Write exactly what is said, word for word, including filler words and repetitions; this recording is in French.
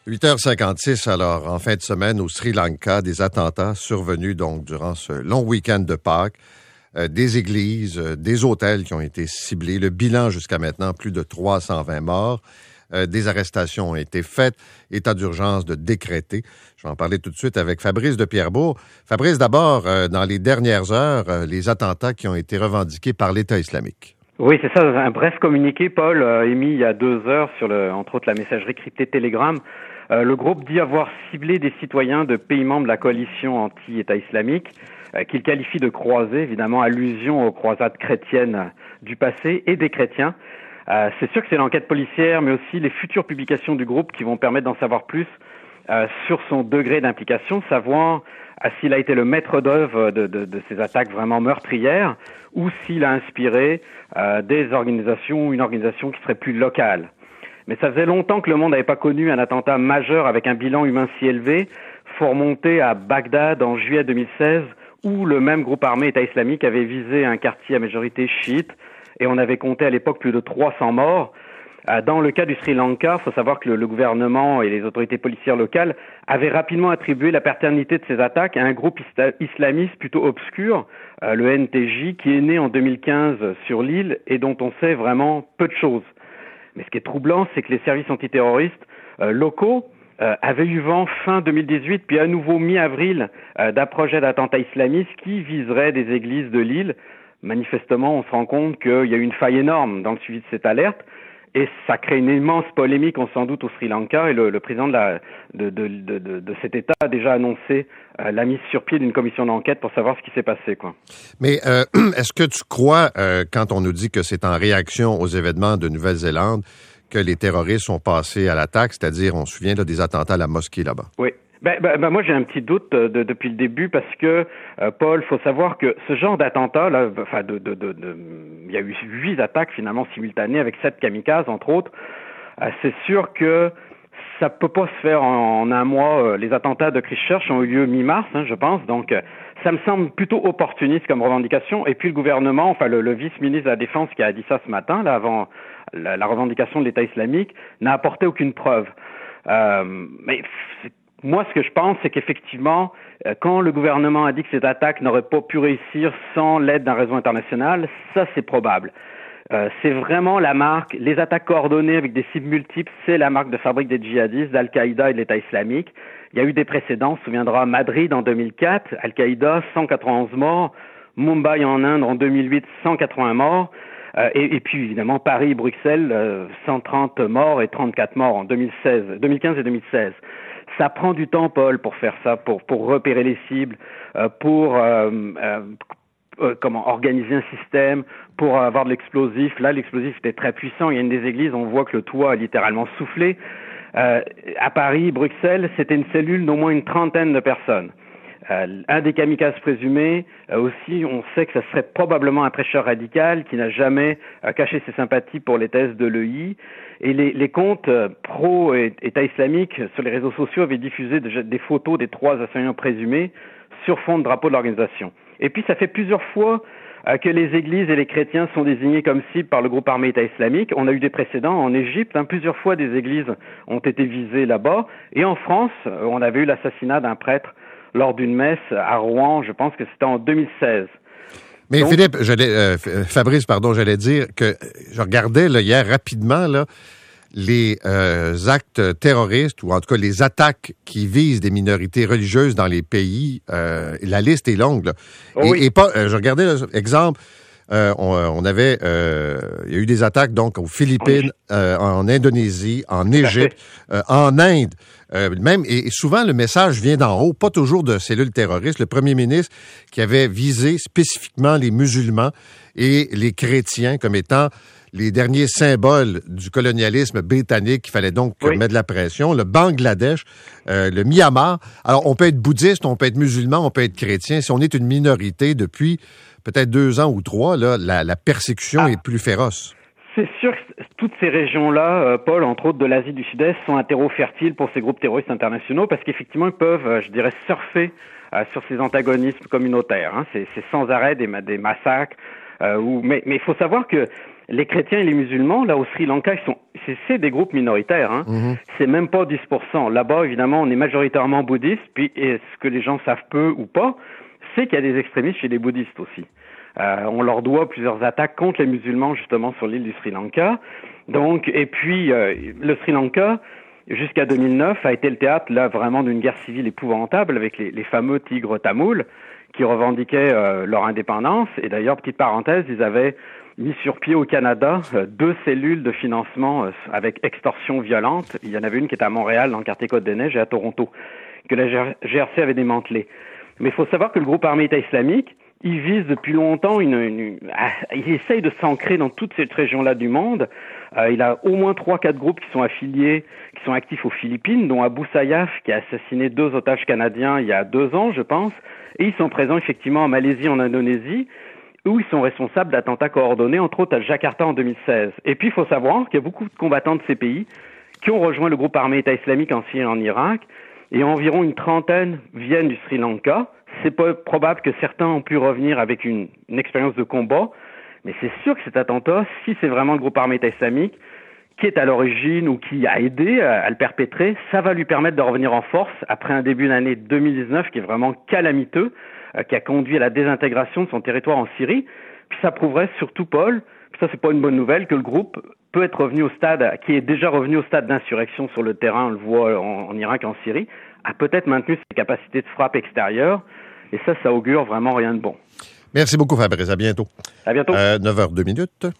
huit heures cinquante-six, alors, en fin de semaine, au Sri Lanka, des attentats survenus donc durant ce long week-end de Pâques, euh, des églises, euh, des hôtels qui ont été ciblés. Le bilan jusqu'à maintenant, plus de trois cent vingt morts. Euh, des arrestations ont été faites, état d'urgence de décrété. Je vais en parler tout de suite avec Fabrice de Pierrebourg. Fabrice, d'abord, euh, dans les dernières heures, euh, les attentats qui ont été revendiqués par l'État islamique. Oui, c'est ça. Un bref communiqué, Paul, euh, émis il y a deux heures sur, le, entre autres, la messagerie cryptée Telegram. Euh, le groupe dit avoir ciblé des citoyens de pays membres de la coalition anti-État islamique, euh, qu'il qualifie de croisés, évidemment, allusion aux croisades chrétiennes du passé et des chrétiens. Euh, c'est sûr que c'est l'enquête policière, mais aussi les futures publications du groupe qui vont permettre d'en savoir plus euh, sur son degré d'implication, savoir euh, s'il a été le maître d'œuvre de, de, de ces attaques vraiment meurtrières ou s'il a inspiré euh, des organisations, une organisation qui serait plus locale. Mais ça faisait longtemps que le monde n'avait pas connu un attentat majeur avec un bilan humain si élevé. Faut remonter à Bagdad en juillet deux mille seize, où le même groupe armé État islamique avait visé un quartier à majorité chiite, et on avait compté à l'époque plus de trois cents morts. Dans le cas du Sri Lanka, il faut savoir que le, le gouvernement et les autorités policières locales avaient rapidement attribué la paternité de ces attaques à un groupe islamiste plutôt obscur, euh, le N T J, qui est né en deux mille quinze sur l'île et dont on sait vraiment peu de choses. Mais ce qui est troublant, c'est que les services antiterroristes euh, locaux euh, avaient eu vent fin deux mille dix-huit, puis à nouveau mi-avril, euh, d'un projet d'attentat islamiste qui viserait des églises de l'île. Manifestement, on se rend compte qu'il y a eu une faille énorme dans le suivi de cette alerte, et ça crée une immense polémique, on s'en doute, au Sri Lanka, et le, le président de, la, de, de, de, de, de cet État a déjà annoncé euh, la mise sur pied d'une commission d'enquête pour savoir ce qui s'est passé, quoi. Mais euh, est-ce que tu crois, euh, quand on nous dit que c'est en réaction aux événements de Nouvelle-Zélande, que les terroristes sont passés à l'attaque, c'est-à-dire, on se souvient là, des attentats à la mosquée là-bas? Oui. Ben, ben, ben moi j'ai un petit doute de, de, depuis le début parce que euh, Paul, faut savoir que ce genre d'attentat là, enfin de, de, de, de, il y a eu huit attaques finalement simultanées avec sept kamikazes entre autres. Euh, c'est sûr que ça peut pas se faire en, en un mois. Euh, les attentats de Christchurch ont eu lieu mi-mars, hein, je pense. Donc euh, ça me semble plutôt opportuniste comme revendication. Et puis le gouvernement, enfin le, le vice-ministre de la Défense qui a dit ça ce matin, là avant la, la revendication de l'État islamique, n'a apporté aucune preuve. Euh, mais c'est Moi, ce que je pense, c'est qu'effectivement, quand le gouvernement a dit que cette attaque n'aurait pas pu réussir sans l'aide d'un réseau international, ça, c'est probable. Euh, c'est vraiment la marque, les attaques coordonnées avec des cibles multiples, c'est la marque de fabrique des djihadistes, d'Al-Qaïda et de l'État islamique. Il y a eu des précédents, on se souviendra, Madrid en deux mille quatre, Al-Qaïda, cent quatre-vingt-onze morts, Mumbai en Inde en deux mille huit, cent quatre-vingts morts. Euh, et, et puis évidemment Paris, Bruxelles, euh, cent trente morts et trente-quatre morts en deux mille seize, deux mille quinze et deux mille seize. Ça prend du temps, Paul, pour faire ça, pour pour repérer les cibles, euh, pour euh, euh, euh, comment organiser un système, pour avoir de l'explosif. Là, l'explosif était très puissant. Il y a une des églises, on voit que le toit a littéralement soufflé. Euh, à Paris, Bruxelles, c'était une cellule d'au moins une trentaine de personnes. Euh, un des kamikazes présumés, euh, aussi, on sait que ça serait probablement un prêcheur radical qui n'a jamais euh, caché ses sympathies pour les thèses de l'E I. Et les, les comptes euh, pro-État islamique sur les réseaux sociaux avaient diffusé de, des photos des trois assaillants présumés sur fond de drapeau de l'organisation. Et puis, ça fait plusieurs fois euh, que les églises et les chrétiens sont désignés comme cibles par le groupe armé État islamique. On a eu des précédents en Égypte, hein, plusieurs fois des églises ont été visées là-bas. Et en France, euh, on avait eu l'assassinat d'un prêtre lors d'une messe à Rouen, je pense que c'était en deux mille seize. Mais Donc, Philippe, j'allais, euh, Fabrice, pardon, j'allais dire que je regardais là, hier rapidement là, les euh, actes terroristes, ou en tout cas les attaques qui visent des minorités religieuses dans les pays. Euh, la liste est longue. Là. Oh et, oui. et pas, euh, je regardais, là, exemple, euh, on, on avait, euh, il y a eu des attaques donc aux Philippines, euh, en Indonésie, en Égypte, euh, en Inde. Euh, même et, et souvent le message vient d'en haut, pas toujours de cellules terroristes. Le premier ministre qui avait visé spécifiquement les musulmans et les chrétiens comme étant les derniers symboles du colonialisme britannique, il fallait donc oui. mettre de la pression. Le Bangladesh, euh, le Myanmar. Alors, on peut être bouddhiste, on peut être musulman, on peut être chrétien. Si on est une minorité depuis peut-être deux ans ou trois, là, la, la persécution ah. est plus féroce. C'est sûr que toutes ces régions-là, euh, Paul, entre autres de l'Asie du Sud-Est, sont un terreau fertile pour ces groupes terroristes internationaux parce qu'effectivement, ils peuvent, euh, je dirais, surfer euh, sur ces antagonismes communautaires. Hein. C'est, c'est sans arrêt des, des massacres. Euh, où, mais il faut savoir que les chrétiens et les musulmans, là, au Sri Lanka, ils sont, c'est, c'est des groupes minoritaires, hein. Mm-hmm. C'est même pas dix pour cent. Là-bas, évidemment, on est majoritairement bouddhiste, puis, et ce que les gens savent peu ou pas, c'est qu'il y a des extrémistes chez les bouddhistes aussi. Euh, on leur doit plusieurs attaques contre les musulmans, justement, sur l'île du Sri Lanka. Donc, et puis, euh, le Sri Lanka, jusqu'à deux mille neuf, a été le théâtre, là, vraiment d'une guerre civile épouvantable avec les, les fameux tigres tamouls qui revendiquaient euh, leur indépendance. Et d'ailleurs, petite parenthèse, ils avaient mis sur pied au Canada euh, deux cellules de financement euh, avec extorsion violente. Il y en avait une qui était à Montréal, dans le quartier Côte-des-Neiges, et à Toronto, que la G R C avait démantelé. Mais il faut savoir que le groupe armé État islamique, il vise depuis longtemps une, une, une il essaye de s'ancrer dans toute cette région-là du monde. Euh, il a au moins trois, quatre groupes qui sont affiliés, qui sont actifs aux Philippines, dont Abu Sayyaf, qui a assassiné deux otages canadiens il y a deux ans, je pense. Et ils sont présents effectivement en Malaisie, en Indonésie, où ils sont responsables d'attentats coordonnés, entre autres à Jakarta en deux mille seize. Et puis il faut savoir qu'il y a beaucoup de combattants de ces pays qui ont rejoint le groupe armé État islamique en Syrie et en Irak, et environ une trentaine viennent du Sri Lanka. C'est pas probable que certains ont pu revenir avec une, une expérience de combat, mais c'est sûr que cet attentat, si c'est vraiment le groupe armé État islamique qui est à l'origine ou qui a aidé à, à le perpétrer, ça va lui permettre de revenir en force après un début d'année deux mille dix-neuf qui est vraiment calamiteux, euh, qui a conduit à la désintégration de son territoire en Syrie. Puis ça prouverait surtout, Paul, puis ça c'est pas une bonne nouvelle, que le groupe peut être revenu au stade, qui est déjà revenu au stade d'insurrection sur le terrain, on le voit en, en Irak et en Syrie, a peut-être maintenu ses capacités de frappe extérieure. Et ça, ça augure vraiment rien de bon. Merci beaucoup, Fabrice. À bientôt. À bientôt. Euh, neuf heures deux minutes.